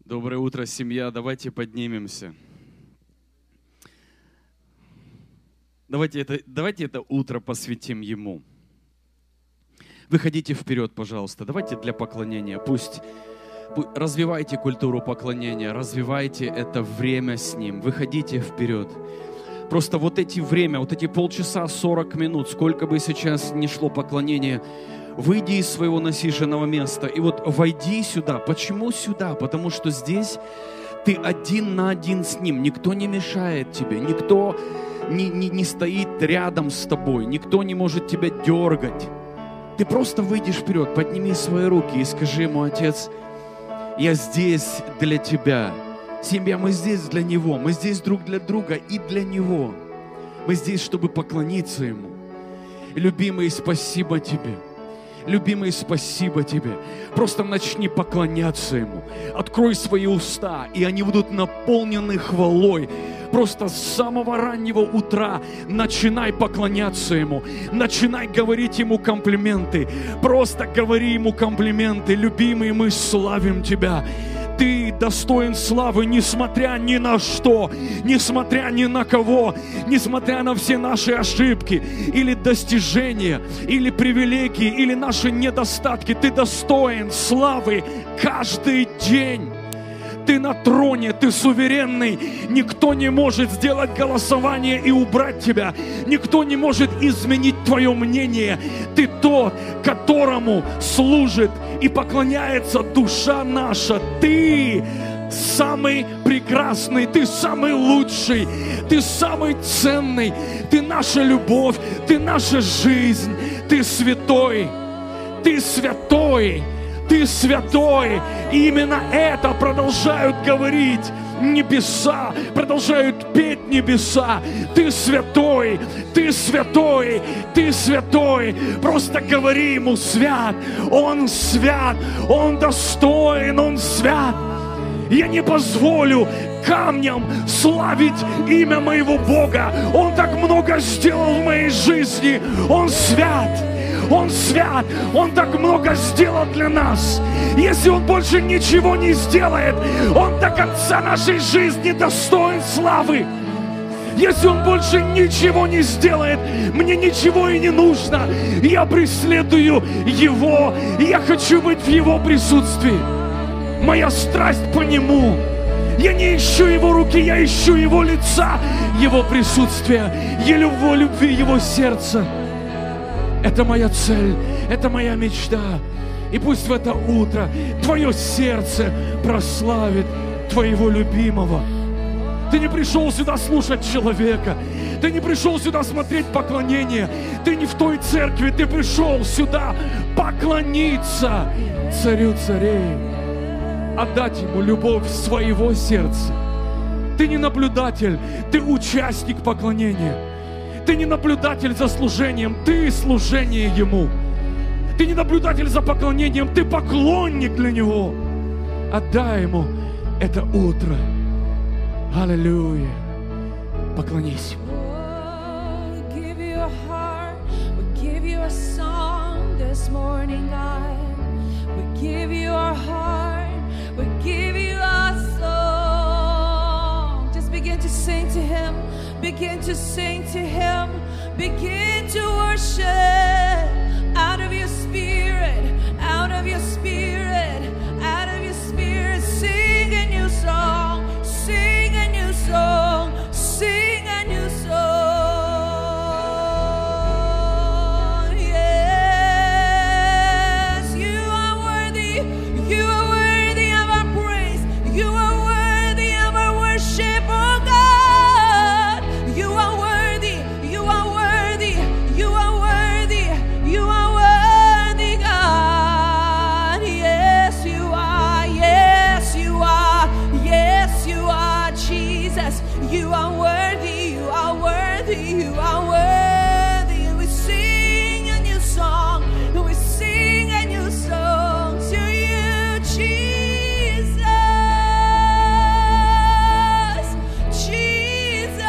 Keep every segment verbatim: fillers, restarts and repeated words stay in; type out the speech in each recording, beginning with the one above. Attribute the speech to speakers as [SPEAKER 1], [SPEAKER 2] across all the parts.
[SPEAKER 1] Доброе утро, семья. Давайте поднимемся. Давайте это, давайте это утро посвятим Ему. Выходите вперед, пожалуйста. Давайте для поклонения. Пусть, пусть развивайте культуру поклонения, развивайте это время с Ним. Выходите вперед. Просто вот эти время, вот эти полчаса, сорок минут, сколько бы сейчас ни шло поклонение, выйди из своего насиженного места и вот войди сюда. Почему сюда? Потому что здесь ты один на один с Ним. Никто не мешает тебе, никто не, не, не стоит рядом с тобой, никто не может тебя дергать. Ты просто выйдешь вперед, подними свои руки и скажи Ему: Отец, я здесь для Тебя. Семья, мы здесь для Него, мы здесь друг для друга и для Него. Мы здесь, чтобы поклониться Ему. Любимый, спасибо Тебе. Любимый, спасибо Тебе. Просто начни поклоняться Ему. Открой свои уста, и они будут наполнены хвалой. Просто с самого раннего утра начинай поклоняться Ему. Начинай говорить Ему комплименты. Просто говори Ему комплименты. Любимый, мы славим Тебя. Ты достоин славы, несмотря ни на что, несмотря ни на кого, несмотря на все наши ошибки, или достижения, или привилегии, или наши недостатки. Ты достоин славы каждый день. Ты на троне, ты суверенный. Никто не может сделать голосование и убрать тебя. Никто не может изменить твое мнение. Ты тот, которому служит и поклоняется душа наша. Ты самый прекрасный, ты самый лучший, ты самый ценный. Ты наша любовь, ты наша жизнь. Ты святой, ты святой. Ты святой, и именно это продолжают говорить небеса, продолжают петь небеса. Ты святой, ты святой, ты святой. Просто говори Ему: свят, Он свят, Он достоин, Он свят. Я не позволю камням славить имя моего Бога. Он так много сделал в моей жизни. Он свят. Он свят, Он так много сделал для нас. Если Он больше ничего не сделает, Он до конца нашей жизни достоин славы. Если Он больше ничего не сделает, мне ничего и не нужно. Я преследую Его, и я хочу быть в Его присутствии. Моя страсть по Нему. Я не ищу Его руки, я ищу Его лица, Его присутствия, Его любви, Его сердца. Это моя цель, это моя мечта. И пусть в это утро твое сердце прославит твоего любимого. Ты не пришел сюда слушать человека. Ты не пришел сюда смотреть поклонение. Ты не в той церкви. Ты пришел сюда поклониться Царю царей. Отдать Ему любовь своего сердца. Ты не наблюдатель, ты участник поклонения. Ты не наблюдатель за служением, ты служение Ему. Ты не наблюдатель за поклонением, ты поклонник для Него. Отдай Ему это утро. Аллилуйя. Поклонись Ему.
[SPEAKER 2] Begin to sing to Him. Begin to sing to Him. Begin to worship out of your spirit, out of your spirit, out of your spirit. Sing a new song, sing a new song, sing a new song. Yes, you are worthy, you are worthy of our praise, you are worthy of our worship, oh God. You are worthy, you are worthy, you are worthy, you are worthy, God. Yes, you are, yes, you are, yes, you are, Jesus. You are worthy, you are worthy, you are worthy. We sing a new song, we sing a new song to you, Jesus. Jesus.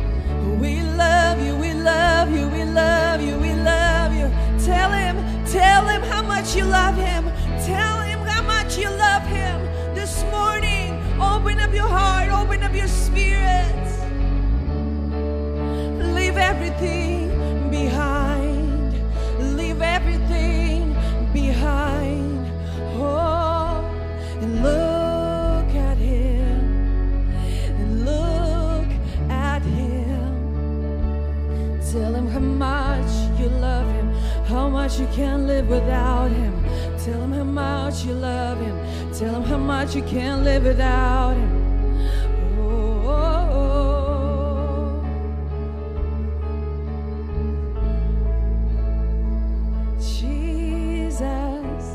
[SPEAKER 2] We love you, we love you, we love you, we love you. Tell Him, tell much you love him. Tell him how much you love him this morning. Open up your heart, open up your spirit. Leave everything behind. Leave everything behind. Oh, and look at him. And look at him. Tell him how much you love him. How much you can't live without him. Tell him how much you love him. Tell him how much you can't live without him. Oh, oh, oh. Jesus,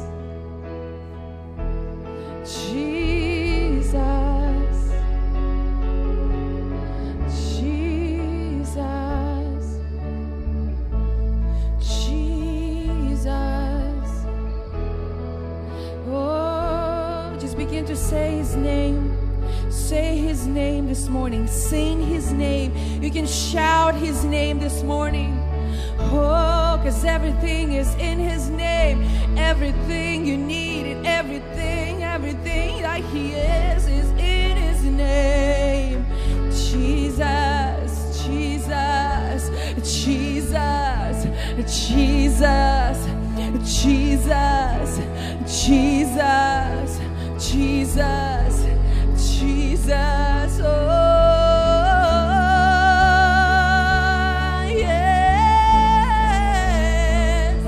[SPEAKER 2] Jesus, Jesus, Jesus. Oh, just begin to say his name. Say his name this morning. Sing his name. You can shout his name this morning. Oh, because everything is in his name. Everything you need and everything, everything that he is, is in his name. Jesus, Jesus, Jesus, Jesus, Jesus, Jesus, Jesus, Jesus, oh, yes.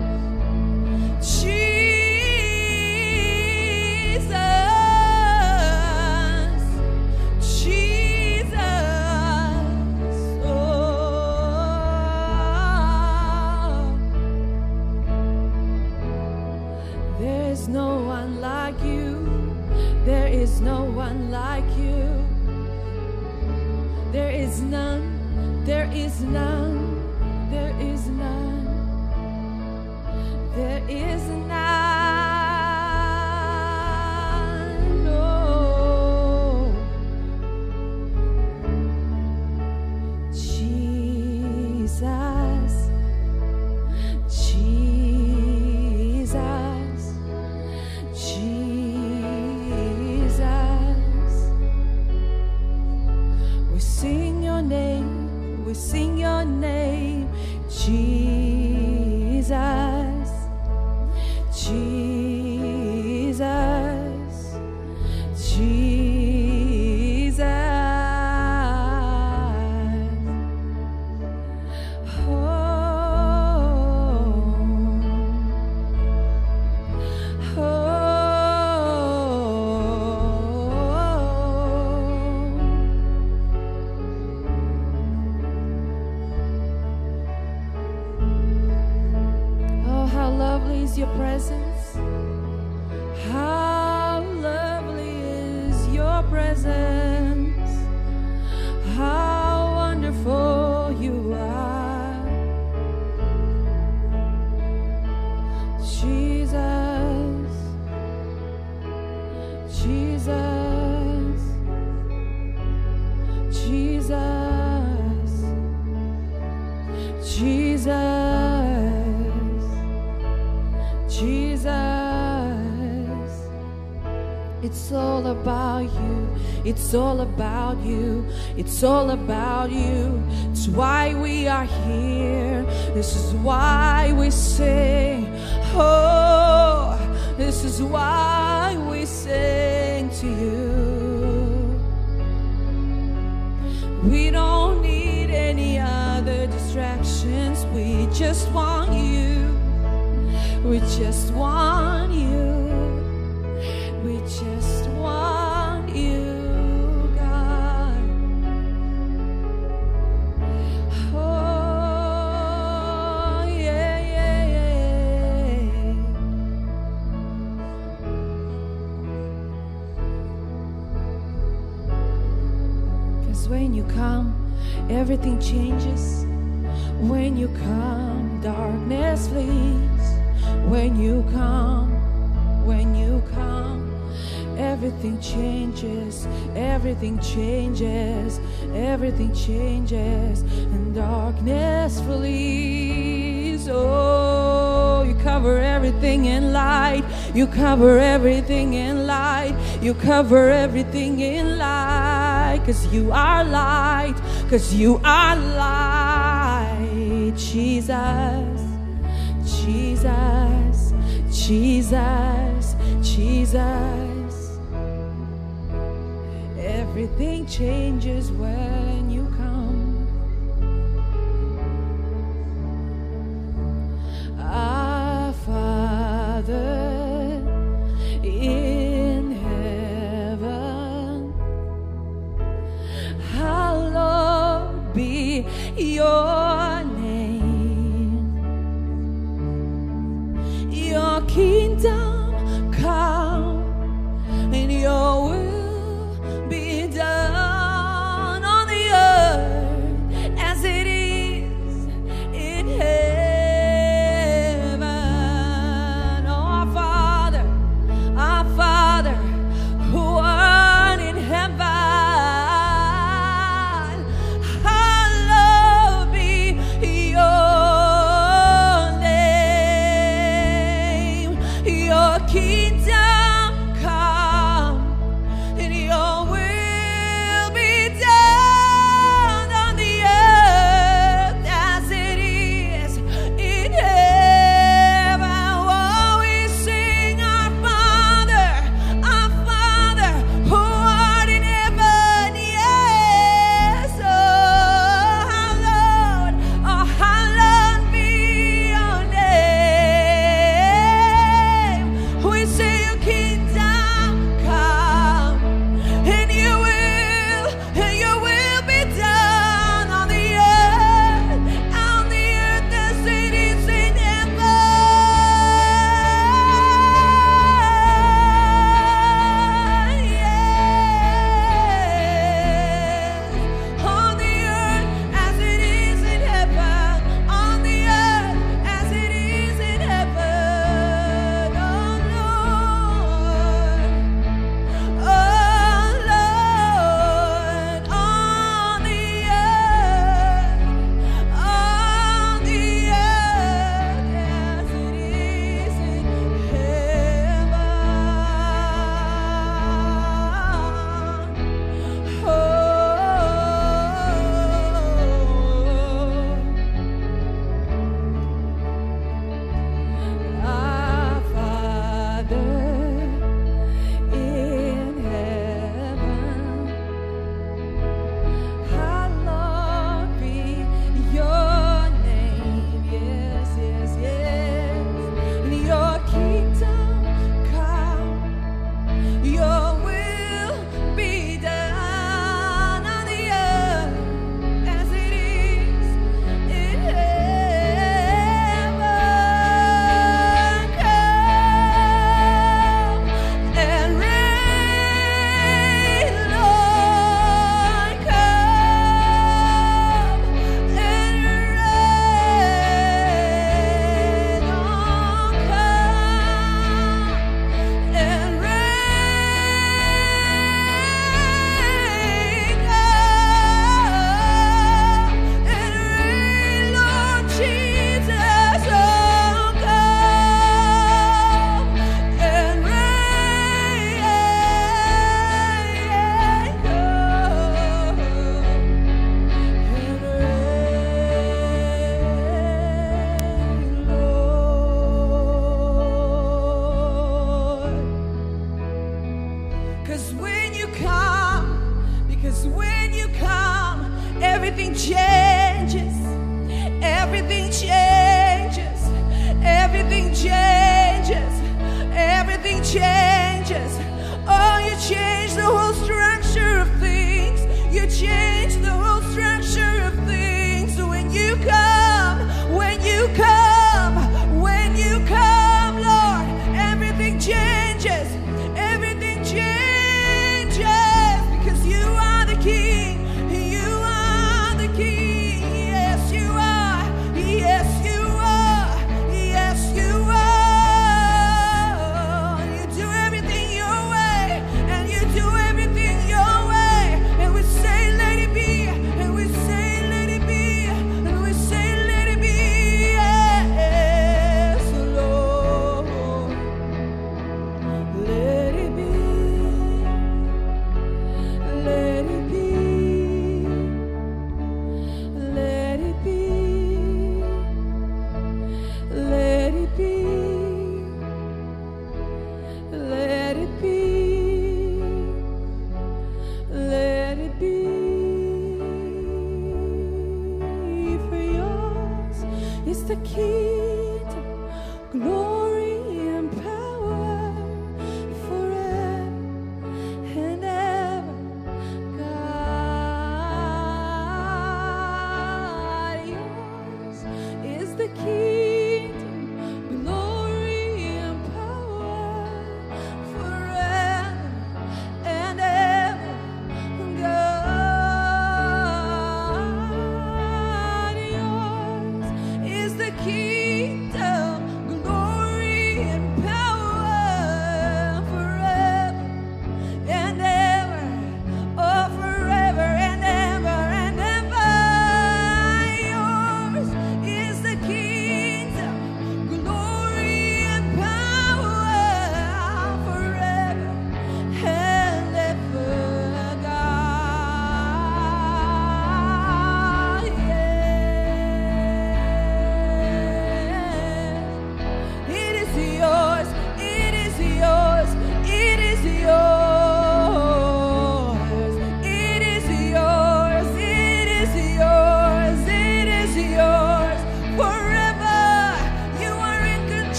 [SPEAKER 2] Jesus, Jesus, oh. There is no one like you. There is no one like you. There is none. There is none. There is none. There is none. No. Jesus. Jesus. Jesus. We sing your name, we sing your name, Jesus, Jesus, Jesus. Oh, oh, how lovely is your presence. How lovely is your presence. How wonderful you are. Jesus, Jesus, Jesus, Jesus, Jesus. It's all about you. It's all about you. It's all about you. It's why we are here. This is why we sing. Oh, this is why we sing to you. We don't need any other distractions. We just want you. We just want you. We just want you, God. Oh, yeah, yeah, yeah. 'Cause when you come, everything changes. When you come, darkness flees. When you come, when you come, everything changes, everything changes, everything changes, and darkness flees. Oh. Oh, you cover everything in light. You cover everything in light. You cover everything in light. Cause you are light. Cause you are light. Jesus, Jesus, Jesus, Jesus. Everything changes when you come. Our Father in heaven, hallowed be your name. Your kingdom come and your will be done on the earth as it is in heaven. Oh, our Father, our Father, who art in heaven, hallowed be your name. Your kingdom come and your will be done on the earth as it is in heaven. Oh, we sing our Father, our Father who art in heaven. Yes, oh, hallowed, oh, hallowed be your name. We sing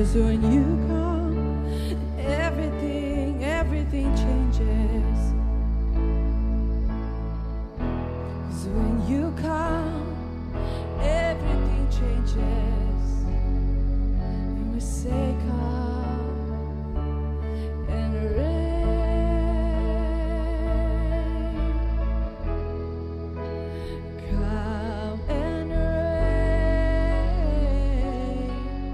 [SPEAKER 2] 'Cause when you come, everything, everything changes. 'Cause when you come, everything changes. And we say, come and reign. Come and reign.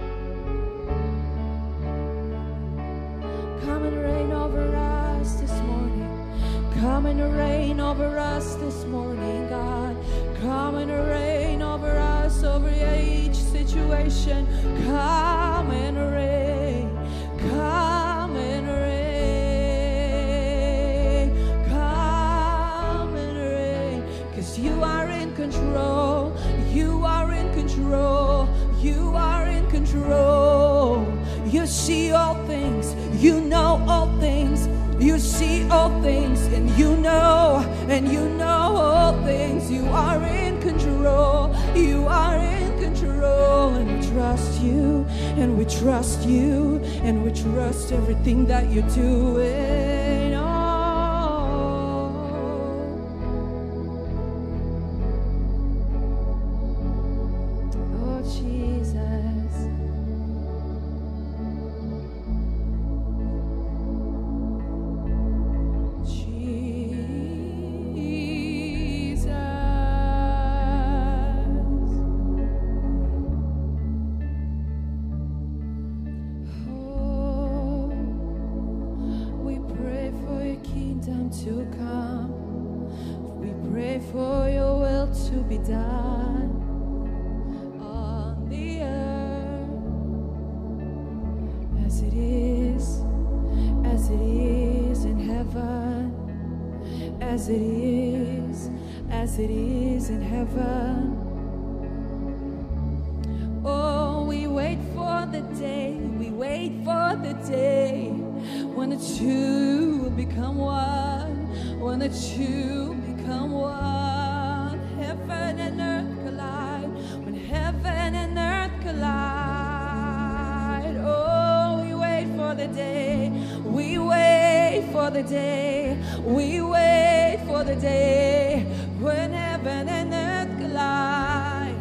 [SPEAKER 2] Come and reign over us this morning. Come and reign over us this morning, God. Come and reign over us, over each situation. Come and reign. Come and reign. Come and reign. 'Cause you are in control. You are in control. You are in control. You see all things. You know all things. You see all things, and you know, and you know all things. You are in control. You are in control, and we trust you, and we trust you, and we trust everything that you're doing. Oh, oh Jesus. To come, we pray for your will to be done on the earth as it is, as it is in heaven, as it is, as it is in heaven. Oh, we wait for the day, we wait for the day when the two will become one. When the two become one, heaven and earth collide. When heaven and earth collide, oh, we wait for the day. We wait for the day. We wait for the day when heaven and earth collide.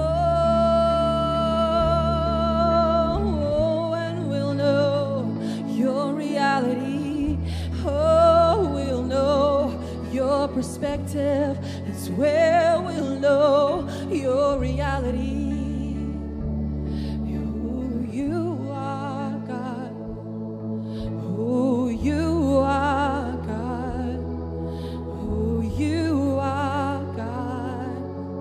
[SPEAKER 2] Oh, and we'll know your reality. Oh, we'll know your perspective. It's where we'll know your reality. Who you are, God. Who you are, God. Who you are, God.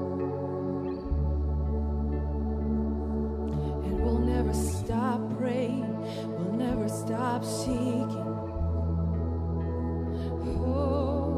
[SPEAKER 2] And we'll never stop praying. We'll never stop seeking. Oh,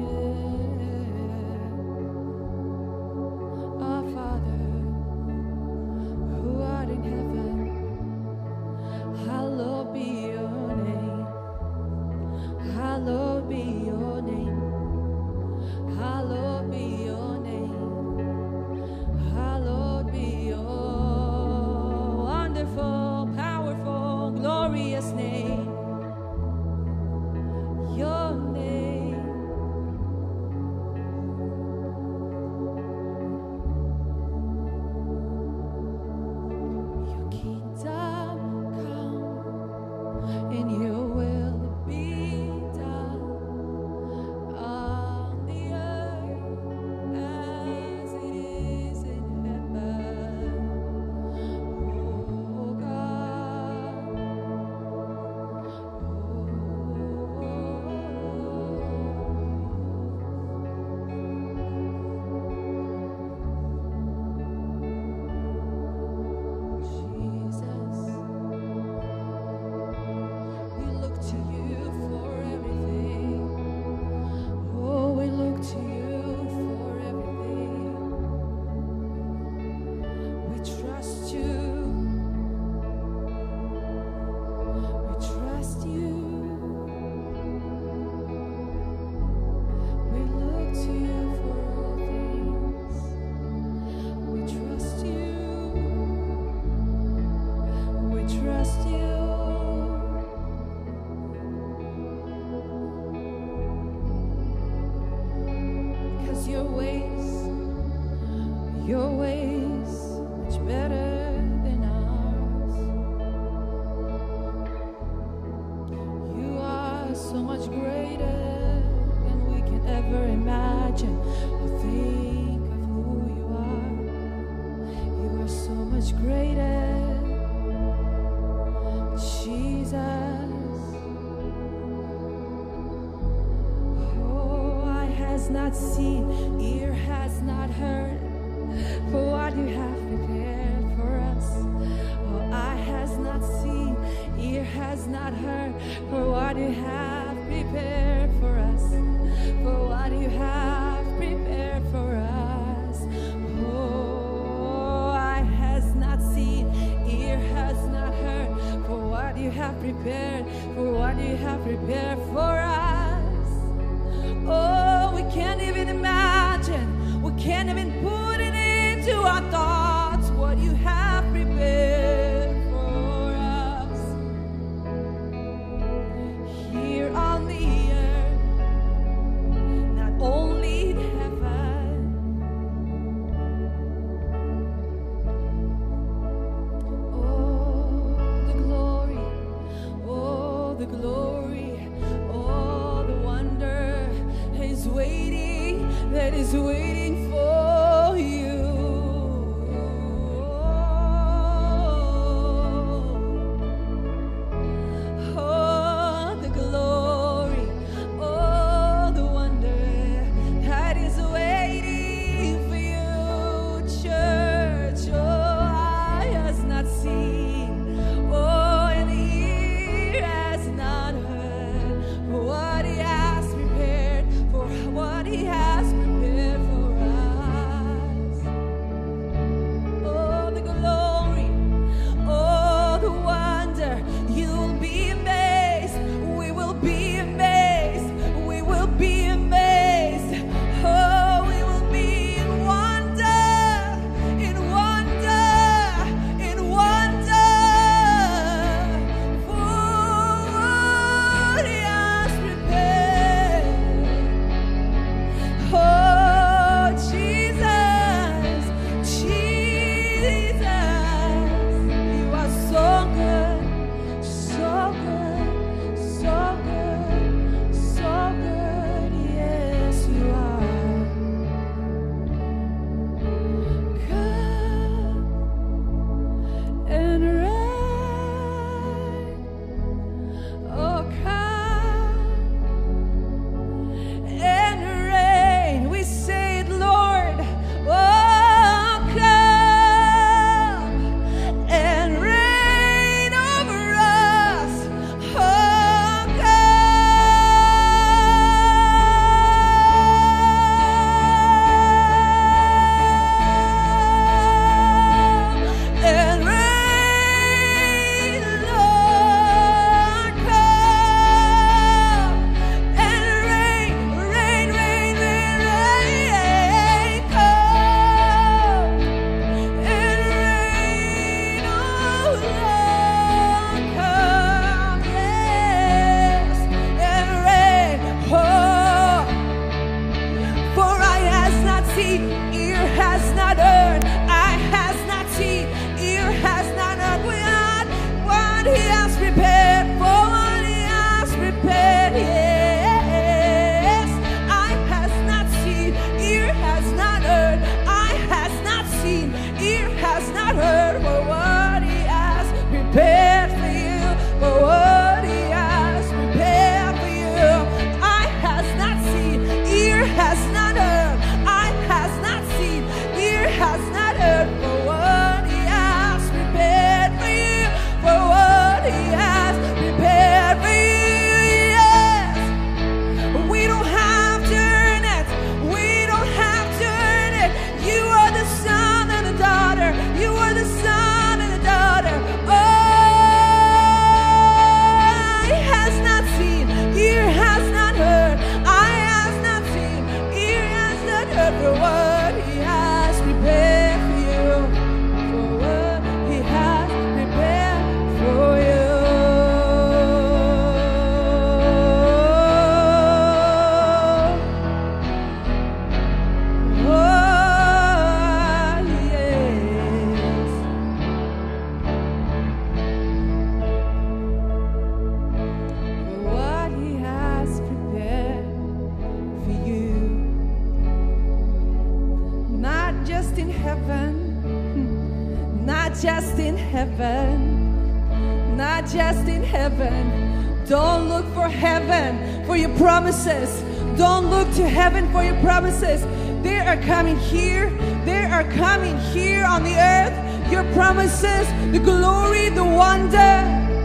[SPEAKER 2] yeah. Our Father, who art in heaven, hallowed be your name. Hallowed be your name. Hallowed be your name. Hallowed be your wonderful, powerful, glorious name. not seen, ear has not heard, for what you have prepared for us. Oh, eye has not seen, ear has not heard, for what you have prepared for us. For what you have prepared for us. Oh, eye has not seen, ear has not heard, for what you have prepared, for what you have prepared for us. Oh, we can't even imagine, we can't even put it into our thoughts what you have prepared for us. Here on the earth, not only in heaven. Oh, the glory, oh, the glory, oh, the wonder is waiting, that is waiting for you. Oh, the glory, oh, the wonder that is waiting for you, church. Oh, eye has not seen, oh, and ear has not heard what He has prepared, for what He has prepared for us. Oh, the glory, oh, the wonder, you'll be amazed, we will be amazed, we will be amazed. Oh, we will be in wonder, in wonder, in wonder, for what He has prepared. Oh, Jesus, Jesus, you are so good, so good, so good, so good. Yes, you are. Come and reign. Oh, come and reign. We say it, Lord. Oh, come and reign over us. Oh, come and reign, Lord. Come and reign, reign, reign, reign, reign. Come and reign, oh Lord. Come, yes, and reign. Oh, for eye has not seen, ear has not heard, eye has not seen, ear has not heard what, what He has prepared, for what He has prepared. Yes, eye has not seen, ear has not heard, eye has not seen, ear has not heard, for what He has prepared for you, for what He has prepared for you. Eye has not seen, ear has not heard, eye has not seen, ear has not heard, for what He has prepared for you, for what He has prepared for you. Yes, we don't have to earn it, we don't have to earn it. You are the son and the daughter, you are the son and the daughter. Oh, eye has not seen, ear has not heard, eye has not seen, ear has not heard, for what He has prepared for you, for what He has prepared for you. Oh, yes. For what He has prepared for you, not just in heaven, not just in heaven, not just in heaven. Don't look for heaven, for your promises. Don't look to heaven for your promises. They are coming here. They are coming here on the earth. Your promises, the glory, the wonder.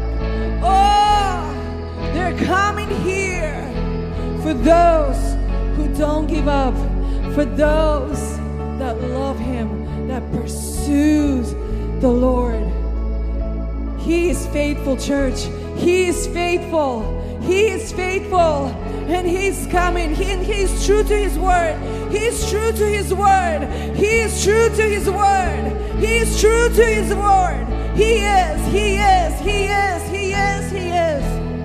[SPEAKER 2] Oh, they're coming here for those who don't give up, for those that love Him, that pursues the Lord. He is faithful, church. He is faithful. He is faithful. And He's coming. He, and He is true to His word. He is true to His word. He is true to His word. He is true to His word. He is. He is. He is. He is. He is.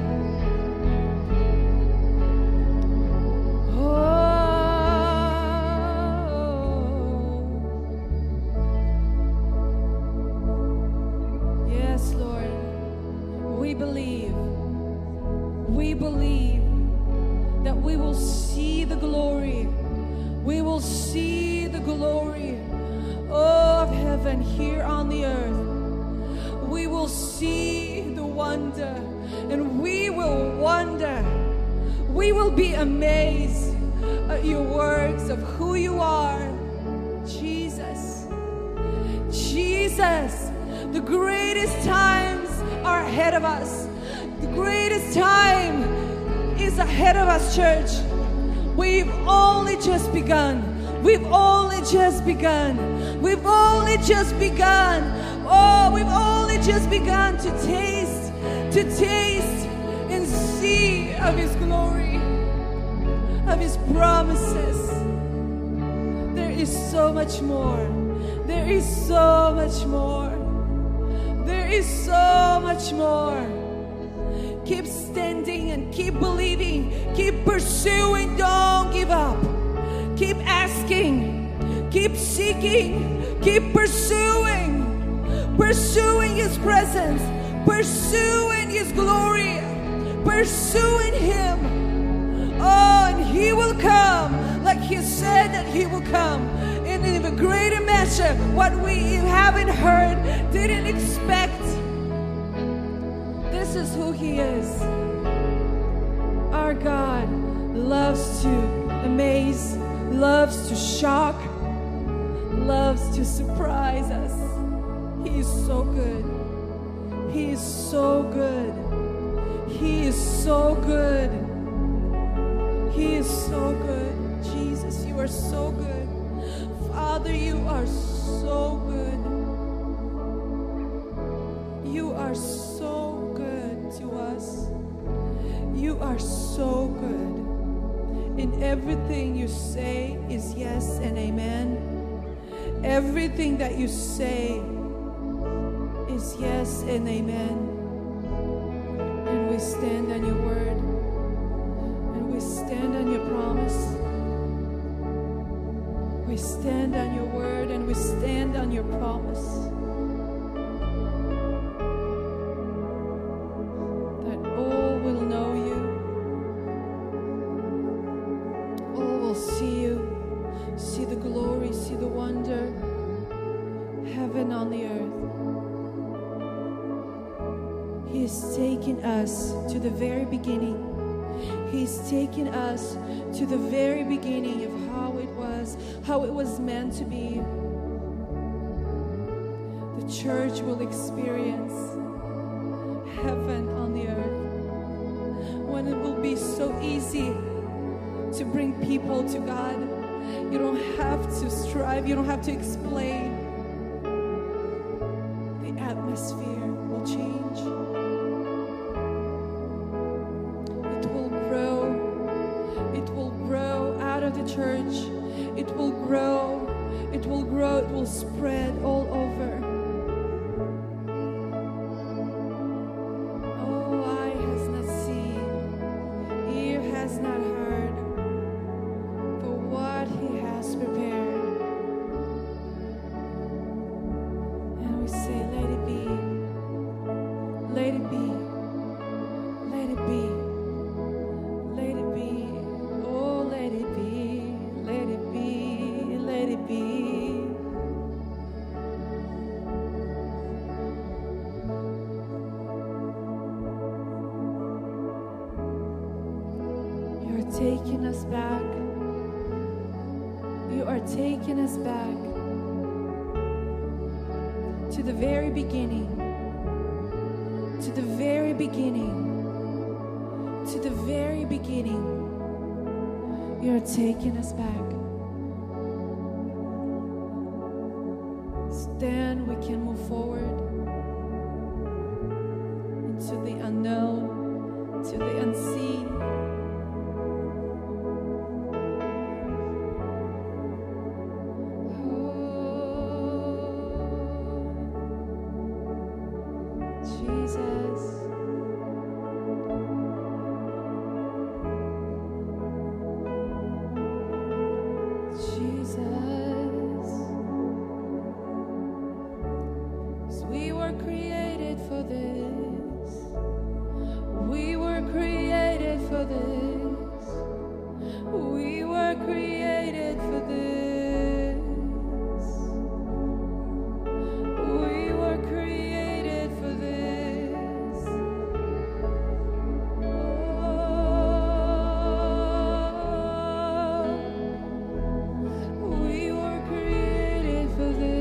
[SPEAKER 2] Here on the earth, we will see the wonder, and we will wonder. We will be amazed at your works of who you are, Jesus. Jesus, the greatest times are ahead of us. The greatest time is ahead of us, church. We've only just begun. We've only just begun. We've only just begun. Oh, we've only just begun to taste, to taste and see of His glory, of His promises. There is so much more. There is so much more. There is so much more. Keep standing and keep believing. Keep pursuing. Don't give up. Keep asking, keep seeking, keep pursuing, pursuing His presence, pursuing His glory, pursuing Him. Oh, and He will come like He said that He will come in an even greater measure, what we haven't heard, didn't expect. This is who He is. Our God loves to amaze, loves to shock, loves to surprise us. He is so good. He is so good. He is so good. He is so good. Jesus, you are so good. Father, you are so good. You are so good to us. You are so good. In everything you say is yes and amen. Everything that you say is yes and amen. And we stand on your word. And we stand on your promise. We stand on your word and we stand on your promise. Taken us to the very beginning. He's taken us to the very beginning of how it was, how it was meant to be. The church will experience heaven on the earth, when it will be so easy to bring people to God. You don't have to strive, you don't have to explain. The atmosphere will change. Church, it will grow, it will grow, it will spread all over. Oh, eye has not seen, ear has not heard, but what He has prepared. And we say, let it be, let it be, let it be. You're taking us back. You are taking us back to the very beginning. To the very beginning. To the very beginning. You're taking us back. Then we can move forward into the unknown, to the unseen. Oh, Jesus. We were created for this. We were created for this. We were created for this. We were created for this. Oh, we were created for this.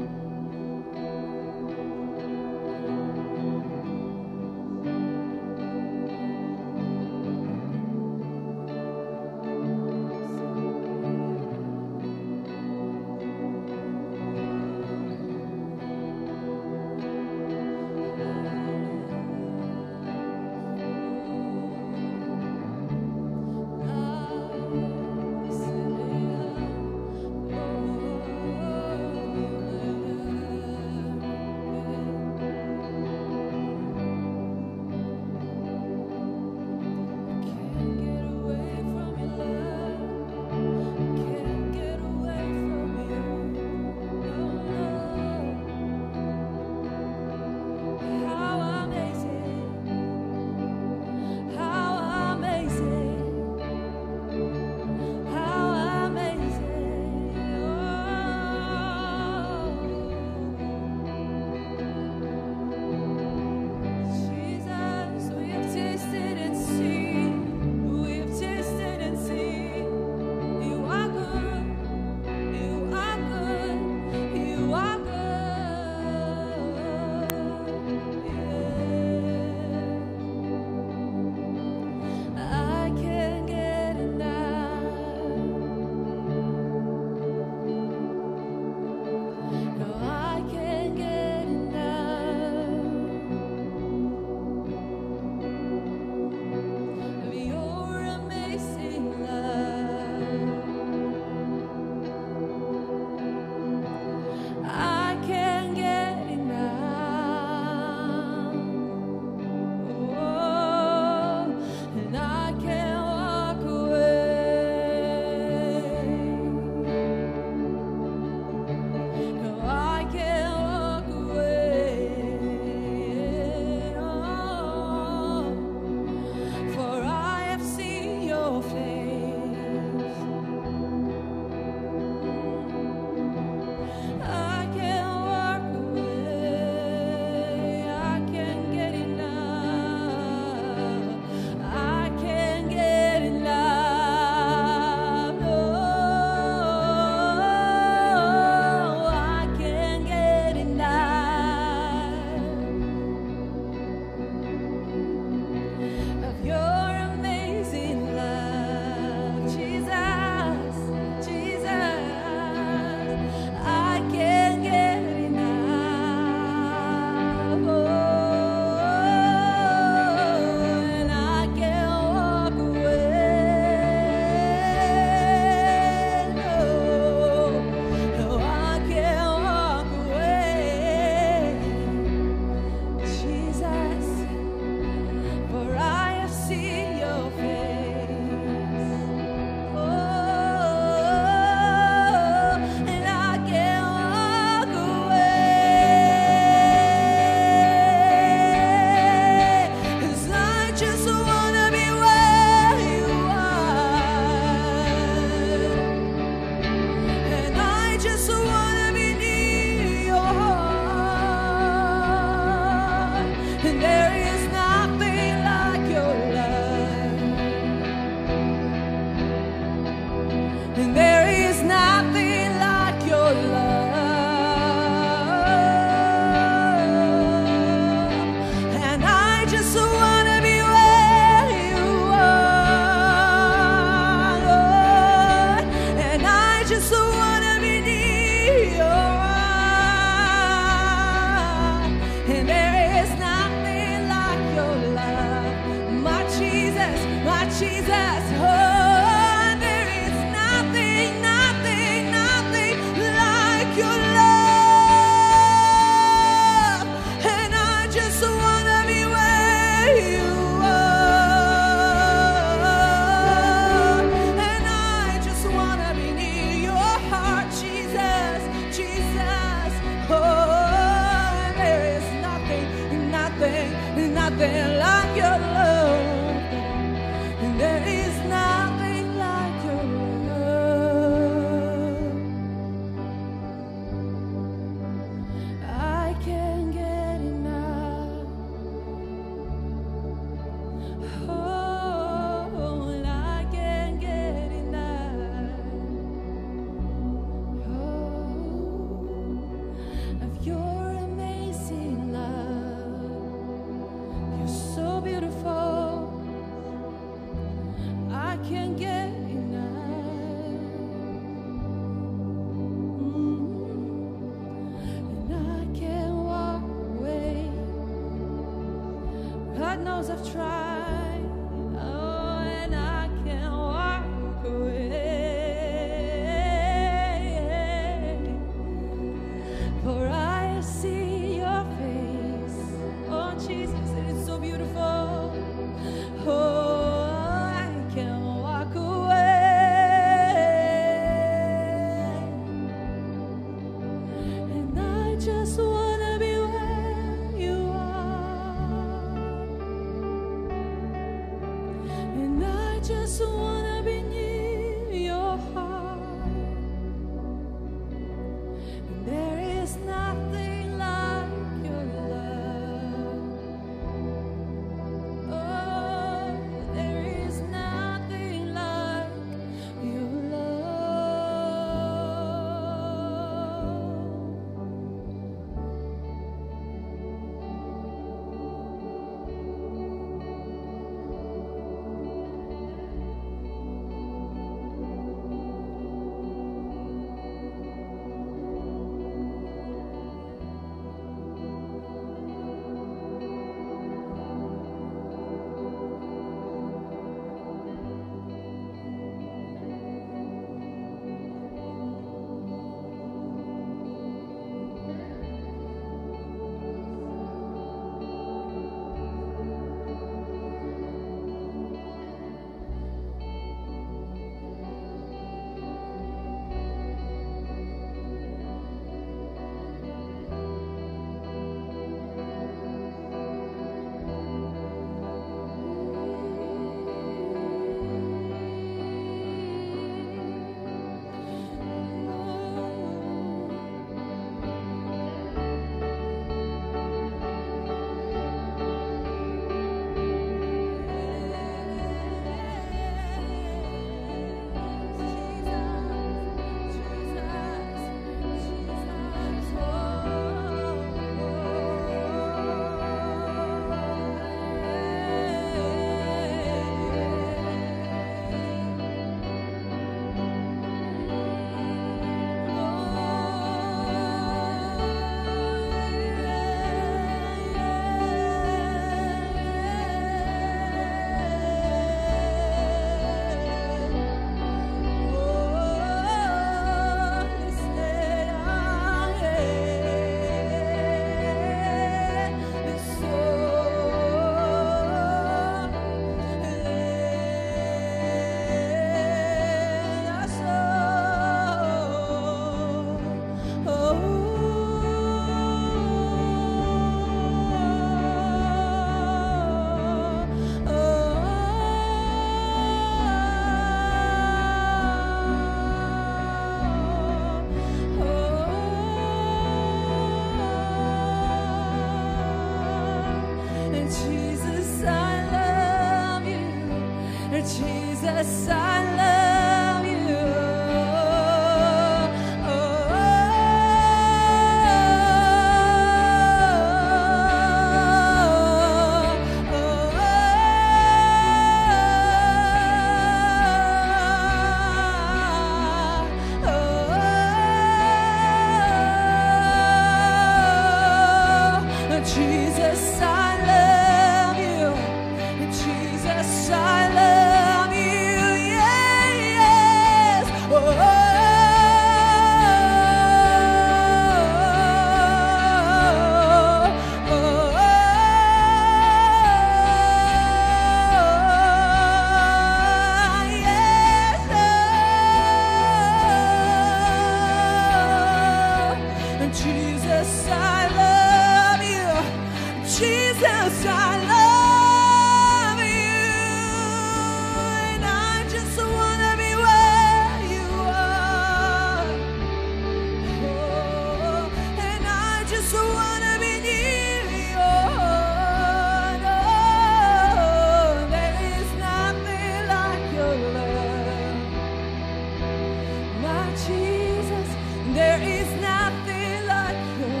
[SPEAKER 2] There is nothing like your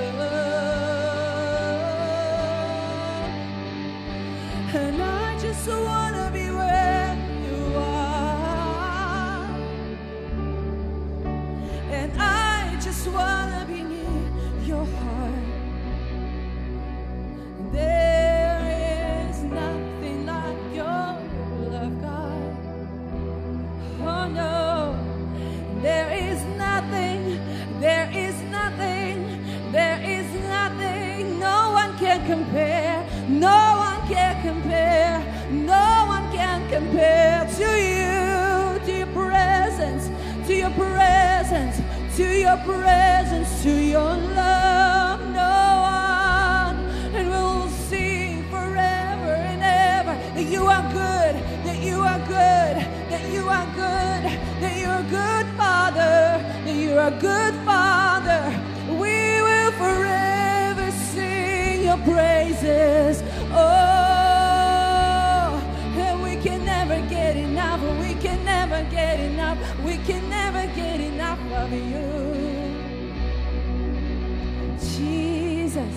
[SPEAKER 2] love. And I just want to be where you are. And I just want to be near your heart. There is nothing like your love, God. Oh no, there is nothing, there is nothing, there is nothing. No one can compare, no one can compare, no one can compare to you, to your presence, to your presence, to your presence, to your love. No one, and we'll sing forever and ever that you are good, that you are good, that you are good, that you're a good Father, that you're a good Father. We will forever sing your praises. Oh, and we can never get enough, we can never get enough, we can never get enough of you. Jesus,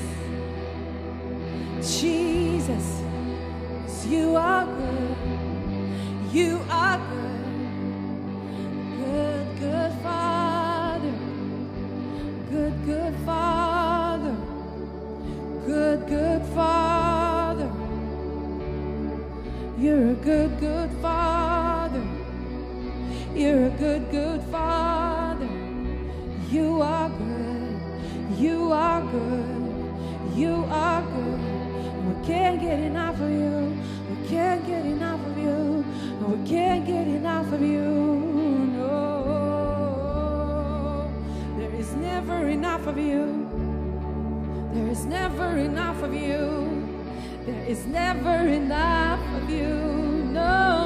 [SPEAKER 2] Jesus, you are good, you are good, good, good Father, good, good Father, good, good Father. You're a good, good Father. You're a good, good Father. You are good. You are good. You are good. We can't get enough of you. We can't get enough of you. We can't get enough of you. No. There is never enough of you. There is never enough of you. There is never enough of you. No.